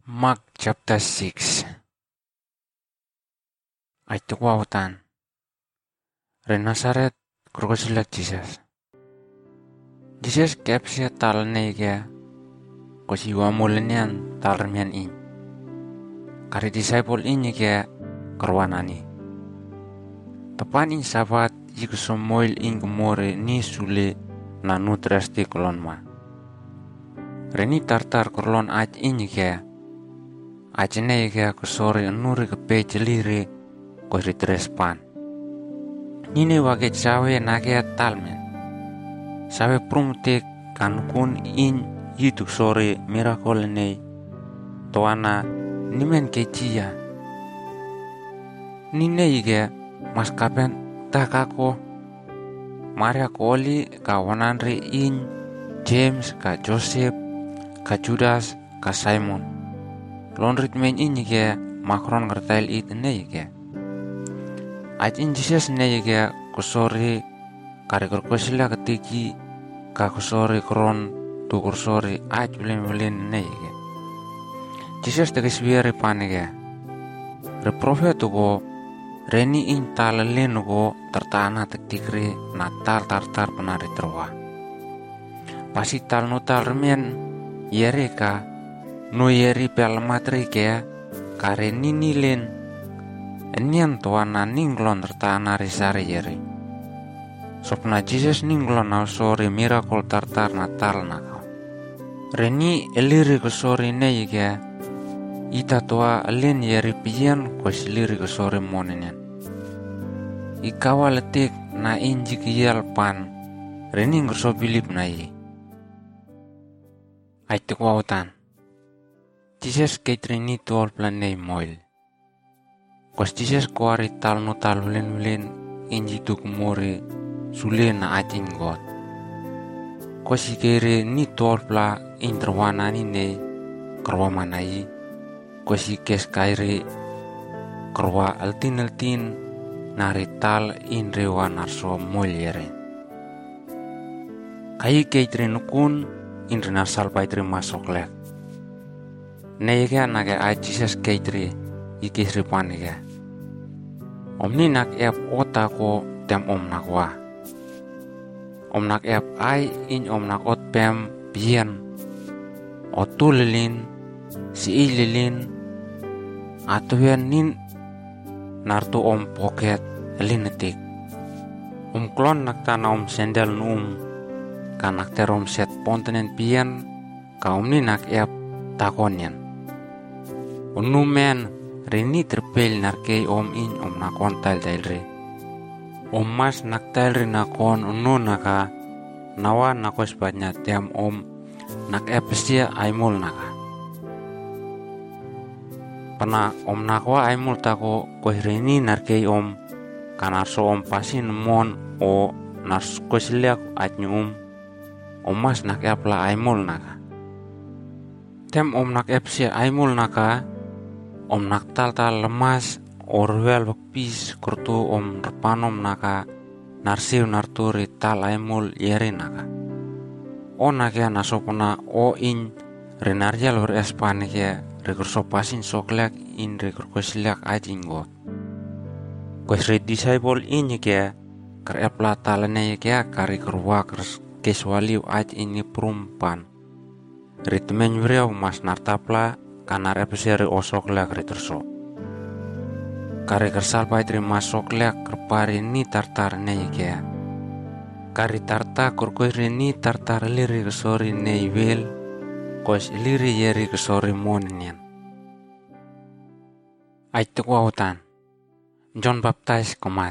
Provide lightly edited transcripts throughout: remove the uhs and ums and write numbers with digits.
Mark chapter 6. Aitu wautan. Re Nazaret kurkosilak Jesus. Jesus kepsia tal neiga kosi wamulenian talremian in. Kari disciple ini ke kerwanani. Tepan in sabat jiku somoil in kemore ni sule na nutras di kolon ma. Reni tartar kolon aj ini ke ajene ke kusore nuri ke pecelire ko ritrespan. Nine wage cawe nage talmen. Sawe prumte kan kun in yituk sore miracle nei toana nimen kecia. Nine ige maskapen takako Maria koli kawanan re in James ka Joseph ka Judas ka Simon. Lonrit men ini ke makron ngertail it nei ke. Aj in Jesus nei ke kusore kare kurkosila ketiki ka kusore kron tu kusore aj ulen nei ke. Jesus teges biare pane ke. Re profet go reni in talalen go tertana tektikre natal tartar penari terwa. Pasi tal notal remen yere ka no yeri pel matri ke kare nini len enian toana ninglon tertana risare yeri. Sopna Jesus ninglon au sore miracle tartar natal naka. Reni eliri ko sore nei ke ita toa len yeri pian ko siliri ko sore monenen. Ikawa letik na inji kiyal pan reni ngso bilip nai. Aitu wautan. Jesus ketrini tol planei moil. Kos Jesus kuari tal no tal hulen inji tu kumore sule na ajin got. Kosi kere ni tol pla interwana ni ne kerwa manai. Kosi kes kaire kerwa altin nari tal in rewa narso moil yere. Kai ketrini kun in renasal paitre masok lek. Nega naga ai Jesus keitri ikis ripaniga. Omni nak ep ota ko tem om nakwa. Om nak ep ai in om nak ot pem pian. Otulilin si ililin atuan nin nartu om poket linetik. Klon nak tana om sendal num kanak terom set pontenen pian ka omni nak ep takonian. Unumen rini terpel narkei om in om nakon tal dalre. Om mas nak talre nakon unu naka nawa nakos banyak tiam om nak epesia aimul naka. Pana om nakwa aimul tako ko rini narkei om kanarso om pasin mon o nas kosiliak atnyum om mas nak epla aimul naka. Tem om nak epesia aimul naka. Om nak tal lemas orwel bakpis kurtu om repanom naka narsiu narturi tal aimul yeri naka. O nakia nasopona o in renarjal or espanike rekurso pasin soklek in rekurkosilak ajingot. Kos re disciple ini kia ker epla talene kia kari kerwa keswaliu aj ini perumpan. Ritmen vriau mas nartapla kanar episere osok lek reterso. Kari kersal paitri masok lek kerpari ni tartar nei kea. Kari tarta kurkoiri ni tartar liri kesori nei wel, kos liri yeri kesori moninian. Aitu wautan. John Baptist komat.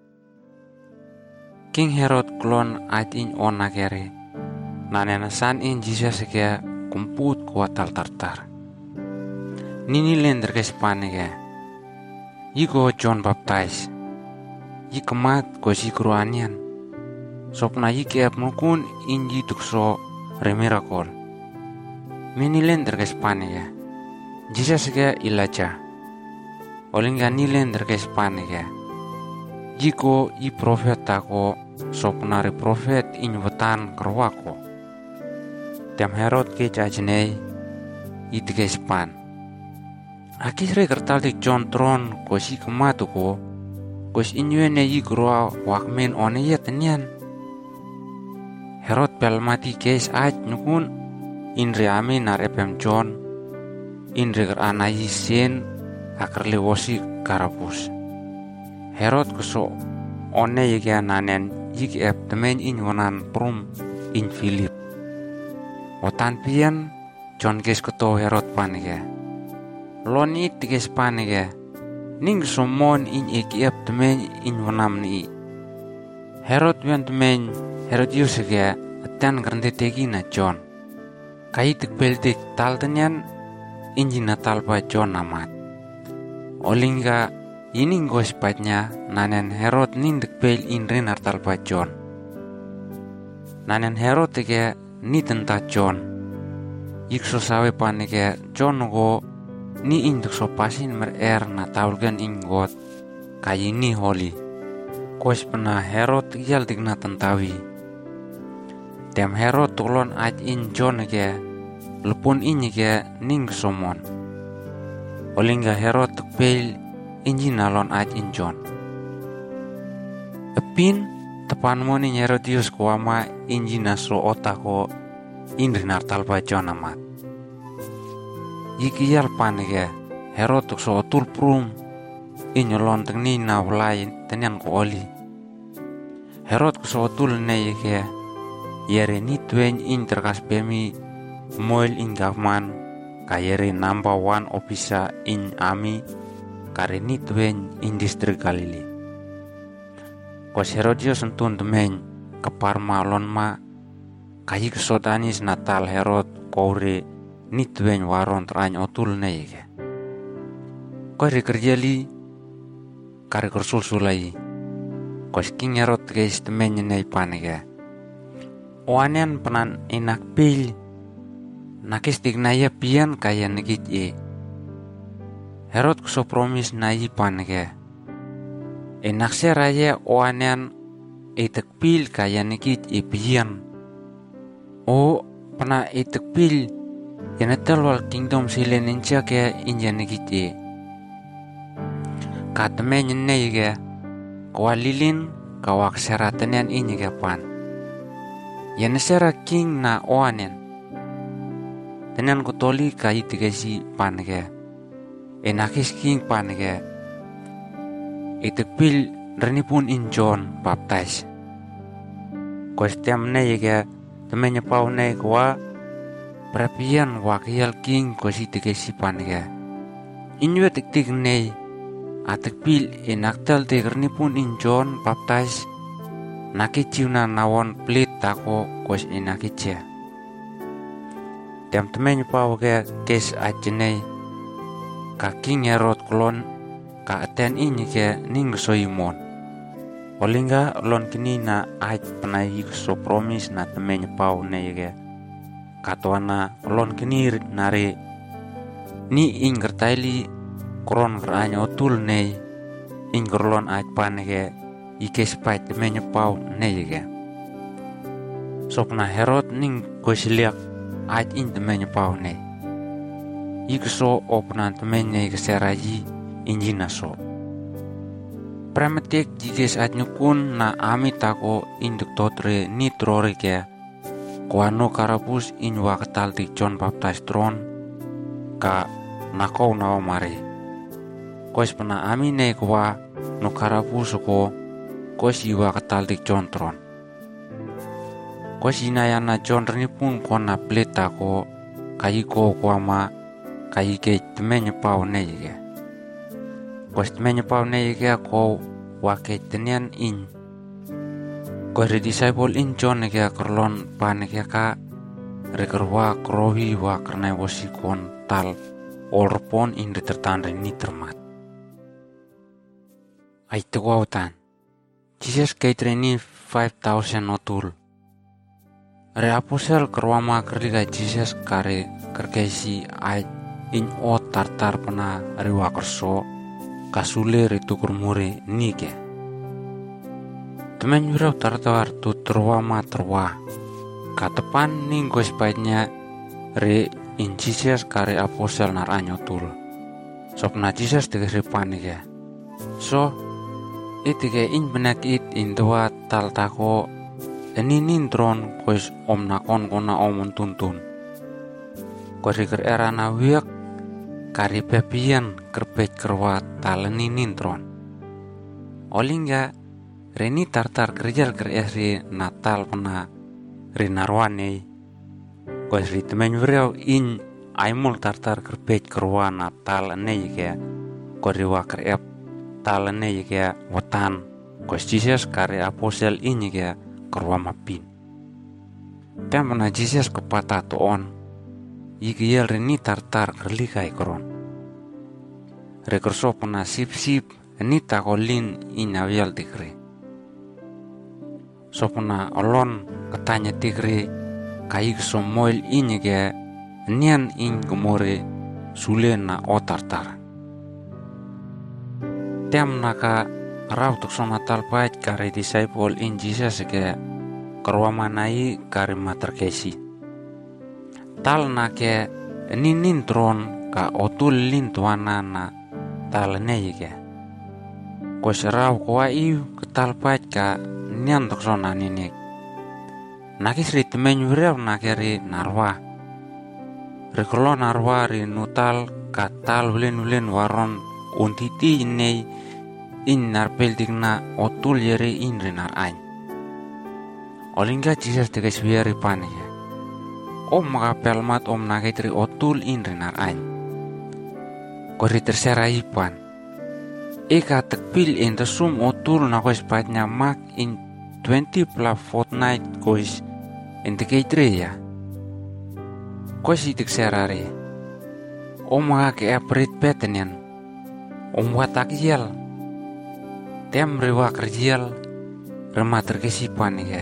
King Herod klon atin ona kere. Nanena san in Jesus kea kumput kuatal tartar. Nini lender ke Spaniga. Iko John Baptist. Ikemat ko si kruanian. Sopna ike ap nukun inji tukso remiracle. Mini lender ke Spaniga. Jesus ke ilaja. Olingga ni lender ke Spaniga. Jiko i profet tako sopna re profet inwetan kerwako. Tiam Herod ke jajnei it ke Span. Akis re kertaltik John tron kosi kematu ko. Kos inyuene yi groa wakmen one ya tenian. Herod pel mati kes aj nukun inre ame narepem John. Inre ker anayi sen akar lewosi karapus. Herod kuso one yike nanen yik ep temen inyonan prum in Philip. Otan pian John kes keto Herod panike. Loni tikes panike. Ning somon in ikiap temen in wanam ni. Herod wian temen Herodius ke atan grande tegi na John. Kai tik beldik tal tenyan injina talpa John amat. Olingga ining gospatnya nanen Herod ning dik bel in renar talpa John. Nanen Herod ke ni tenta John. Yikso sawe panike John go ni induk sopasin na taulgan inggot kayi ni holi. Kos pena Herod iyal digna tentawi. Tem Herod tulon aj in John ke lepun ini ke ning somon. Olingga Herod tukpel injinalon aj in John. Epin tepan moni Herodius kuama injina so otako indrinar talpa John amat. Yikiyal panike Herod tuk so otul prum inyolon tengni na walain tenian ko oli. Herod kuso otul ne yike yere ni tuen in terkas pemi moil in gavman kayere number 1 officer in army kare ni tuen in distrik Galili. Kos Herodius entun temen keparma lon ma kayi kesodanis natal Herod kore ni tuen waron terany otul neye. Kore kerjali kare kersul sulai. Kos king Herod guys temennya nei panike. Oanen penan enak pil. Nakis tignaya pian kaya negit ye. Herod kuso promis nai panike. Enak seraya oanen etek pil kaya negit ye pian. O pena etek pil yana telwal kingdom silen incha ke inja negiti. Kateme nyene ke kawalilin kawak seratenian ini ke pan. Yana sera king na oanen. Tenian kutoli kai tigasi pan ke. Enakis king pan ke. Itekpil reni pun in John baptize. Kostiam ne ke temenya pau ne kwa Prapian wakial king kosi tegesi panike. Inyo tik nei atek pil enaktal tegerni pun in John baptize nakichiuna nawon plit tako kos enakicia. Tiam temen pau ke kes ajenei ka king Herod klon ka aten ini ke ning soimon. Olingga lon kini na aj penai so promise na temen pau nei ke. Katuana lon kenir nare ni ingger taili kron keranya otul nei ingger lon aj paneke ike spait temenye pau nei ke. Sopna Herod ning gosiliak aj in temenye pau nei. Ike so opna temenye keseraji injina so. Prametek jikes aj nyukun na ami tako induk totre ni trore ke. Kuano karapus in wakatal ti John Baptist tron ka nakau nawa mare. Kois pena amine kwa no karapus ko kois iwa katal ti John tron. Kois inayana John reni pun kona pleta ko kayi ko kuama kayi ke temenya pau neye. Kois temenya pau neye ko wake tenian in. Kore disciple in John ke kerlon paneke ka rekerwa krohi wa karena wasikon tal orpon in tertandre ni termat. Aite wautan. Jesus kaitreni 5,000 otul. Re apostel kerwama kerliga Jesus kare kerkesi ait in o tartar pena rewa kerso kasule ritukur mure nike. Temen yurau tartar tu terwa katepan ning gospaitnya re in Jesus kare apostel nar anyotul. Sopna Jesus dikasih panik ya. So, itike in benakit indua tal tako ini nintron kuis om nakon kona omon tuntun. Koriker era na wiak kari pepian kerpet kerwat tal ini nintron. Olingga reni tartar kerjal kerjari natal pena rinarwane. Kuis ritmen wrew in aimul tartar kerpet kerwa natal ne ya koriwa kerep tal ne ya watan. Kuis Jesus kari apostel ini ya kerwa mapin. Pemana Jesus kepata toon. Iki yel reni tartar kerlikai koron. Rekerso pena sip-sip ni takolin inawial tikri. Sopena olon katanya tikri kai kesomoil ini ke nian in gemore sulena o tartar. Tiam naka rautuk sona talpait kare disciple in Jesus ke kerwamanai kare materkesi. Tal nake nintron ka otul lintuana na tal neike. Kos rau kwa iu ketalpait ka nian toksona ninik. Nakis ritmen wrew nakeri narwa. Rekolo narwa ri nutal ka tal ulen waron untiti nei in narpeltik na otul yeri in rinar ain. Olingga Jesus tegas biari panik. Om makapelmat om nakitri otul in rinar ain. Kori tersera ipan. Eka tekpil in resum otul na kois patnya mak in 20 pla fortnight kois in tekeitre ya. Kois itik serari. Om makake aprit petenian. Om watak yel. Tem rewa kerjial. Remah terkesipan ya.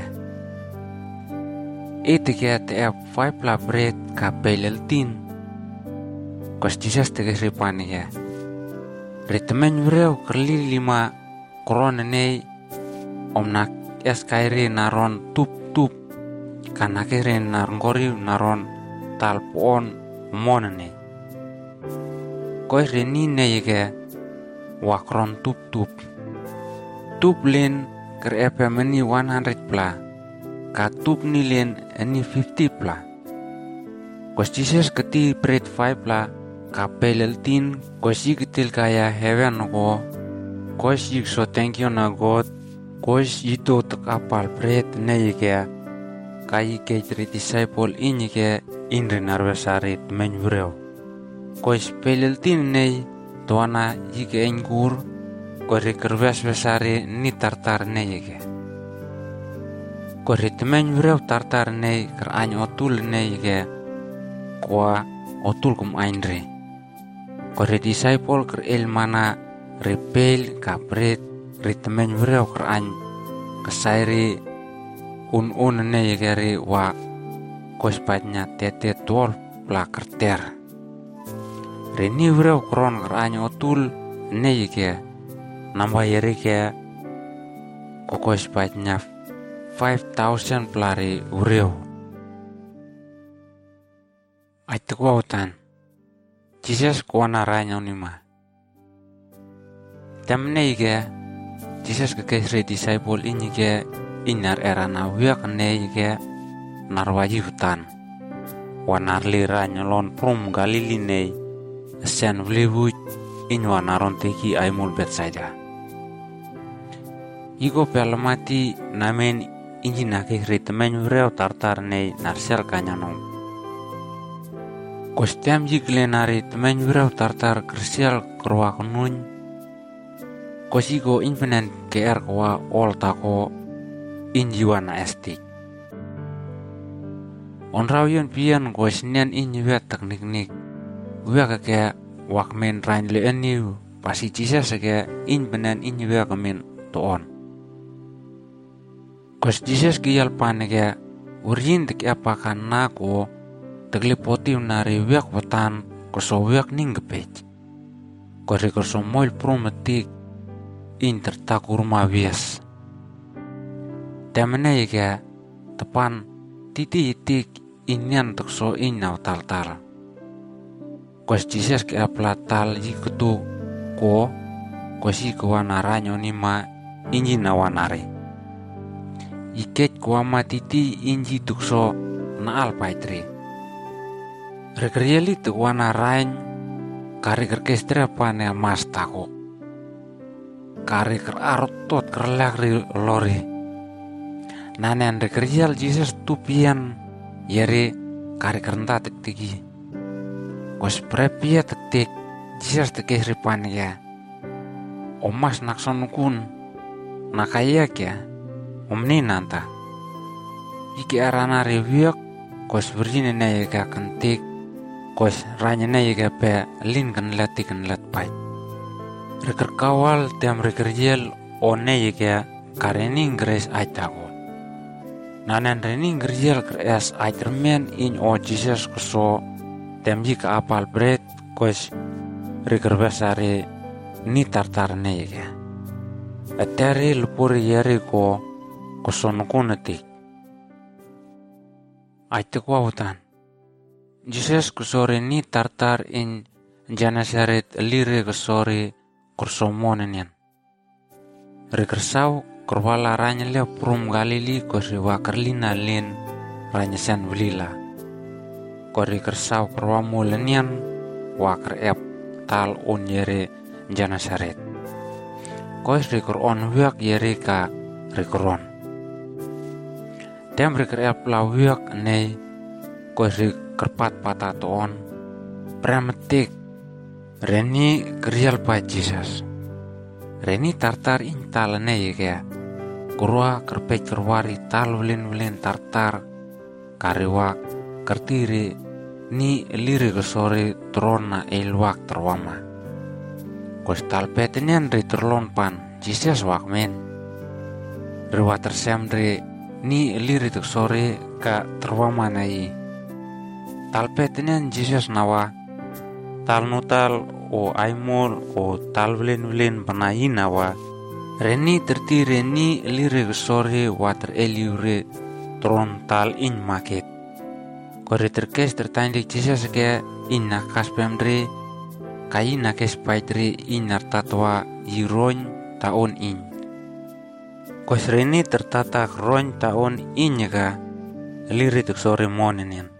Itike te 5 pla bread ka pelel tin. Kos Jesus tegas ripani ya. Ritemen wrew kerli 5 korona nei om nak es kairi naron tup kana kere narngori naron talpon monane. Koi reni nei ke wakron tup. Tup len ker epe meni 100 pla. Katup nilen ini 50 pla. Kos Jesus keti bread 5 pla kapelel tin kos ketil kaya heaven ko kos so thank you na God kos itu tek apal bread ne ya kai ke tri disciple ini ke inre narvesarit menjureo kos pelel tin ne toana yike engur ko rekerves vesare ni tartar ne yike Korit menjureu tartar nei ker any otul nei ke kwa otul kum ainre. Korit disciple ker ilmana repel kapret rit menjureu ker any kesairi un nei keri wa kospatnya tete tol pla kerter. Reni vreu kron ker any otul nei ke nambah yeri ke kokospatnya 5,000 pelari ureo. Aitu kuautan. Jesus kuana ranya unima. Tamne ige. Jesus kekesri disciple ini ke inar era na wiak ne ige narwaji hutan. Wanar lira nyolon prum Galili ne. Sen vliwuj inwa naron teki aimul Betsaida. Igo pelamati namen inji nake ritmen vreo tartar nei narsel kanyanom. Kostiam jiklenari temen vreo tartar kersial kerwa kunun. Kosigo infinen KR kwa ol tako injiwana estik. Onrawion pian kosnian inji wet teknik-nik. Wea keke wakmen rain le eniu pasi cisa seke infinen inji wea kemen toon. Kos Jesus kiyal paneke urin tek apakan nako teglipoti nari wiak watan koso wiak ninggepej. Kore koso moil prometik inter takurma wies. Temene yeke tepan titi itik inyan tekso inaw tal-tal. Kos Jesus ke aplatal jikutu ko kosi kuanaranyo ni ma inji nawanare. Iket kuwa matiti inji tukso naal paitre. Rekerieli tu wanarain kari kerkestra pane mas tako. Kari kerarotot kerlak lori. Nanen rekerial Jesus tupian yeri kari kerenta tektiki. Kos prepia tektik Jesus tekes ripan ya. Omas naksonukun nakaya kya omni nanta. Iki arana reviak kos berjine na yega kentik kos ranya na yega pe lin kan lat pai. Reker kawal tiam rekerjel one yega karening gres aitago. Nanen rening gerjel kres aitermen in o Jesus koso tiam jika apal bread kos reker besare ni tartar ne yega. Atari lupuri yeri ko kosonukunetik. Aite kwa hutan. Jesus kusore ni tartar in Genesaret lire kusore kursomonenian. Rekersau kurwala ranya le prum Galili kosi wakerlina lin ranya sen velila. Kori kersau kurwa mulenian waker ep tal on yere Genesaret. Kois reker on wiak yere ka rekeron. Dem reker ep la wiak nei kois kerpat patatoon premetik reni krial pa Jesus. Reni tartar intal nei kaya kurwa kerpek kerwari tal velin tartar kariwa kertiri ni liri kesore trona elwak terwama. Kois talpetenian re terlon pan Jesus wakmen. Rewa tersemre ni liri tuk sore ka terwama nai. Talpetenian Jesus nawa tal nutal o aimol o tal velin panai nawa. Reni tertire ni liri kesore water eliure tron tal in market. Kore terkes tertandik Jesus ke in nakas pemre kai nakes paitre in nartatwa yiron taon in. Kos reni tertata kron taon in ka liri tuk sore monenian.